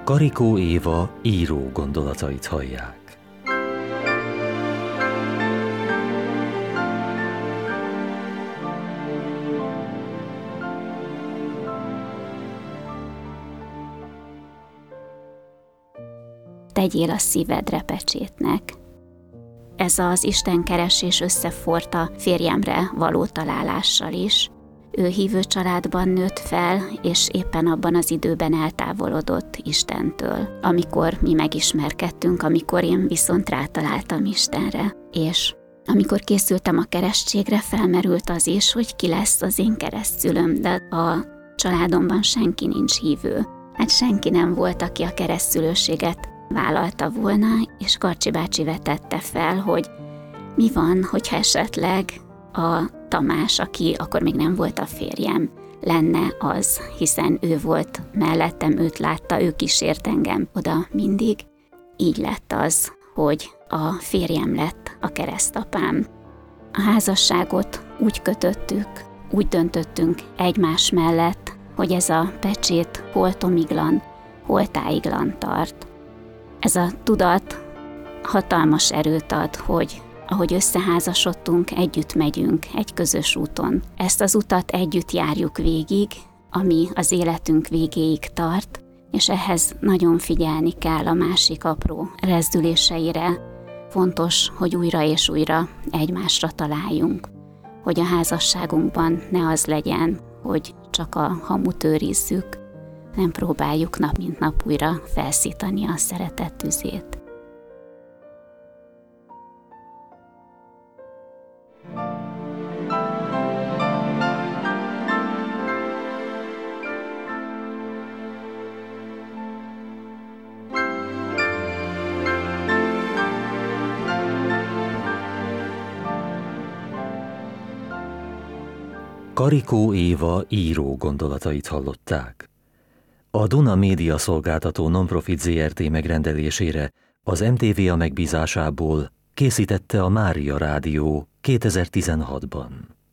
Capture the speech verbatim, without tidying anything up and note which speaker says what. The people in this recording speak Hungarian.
Speaker 1: Karikó Éva író gondolatait hallják.
Speaker 2: Tegyél a szívedre pecsétnek. Ez az istenkeresés összeforrt a férjemre való találással is. Ő hívő családban nőtt fel, és éppen abban az időben eltávolodott Istentől, amikor mi megismerkedtünk, amikor én viszont rátaláltam Istenre. És amikor készültem a keresztségre, felmerült az is, hogy ki lesz az én keresztszülöm, de a családomban senki nincs hívő. Hát senki nem volt, aki a keresztszülőséget vállalta volna, és Karcsi bácsi vetette fel, hogy mi van, hogyha esetleg a Tamás, aki akkor még nem volt a férjem, lenne az, hiszen ő volt mellettem, őt látta, ő kísért engem oda mindig. Így lett az, hogy a férjem lett a keresztapám. A házasságot úgy kötöttük, úgy döntöttünk egymás mellett, hogy ez a pecsét holtomiglan, holtáiglan tart. Ez a tudat hatalmas erőt ad, hogy ahogy összeházasodtunk, együtt megyünk egy közös úton. Ezt az utat együtt járjuk végig, ami az életünk végéig tart, és ehhez nagyon figyelni kell a másik apró rezdüléseire. Fontos, hogy újra és újra egymásra találjunk, hogy a házasságunkban ne az legyen, hogy csak a hamut őrizzük, nem próbáljuk nap mint nap újra felszítani a szeretet tüzét.
Speaker 1: Karikó Éva író gondolatait hallották. A Duna Média Szolgáltató Nonprofit zé er té megrendelésére az em té vé á megbízásából készítette a Mária Rádió kétezer-tizenhatban.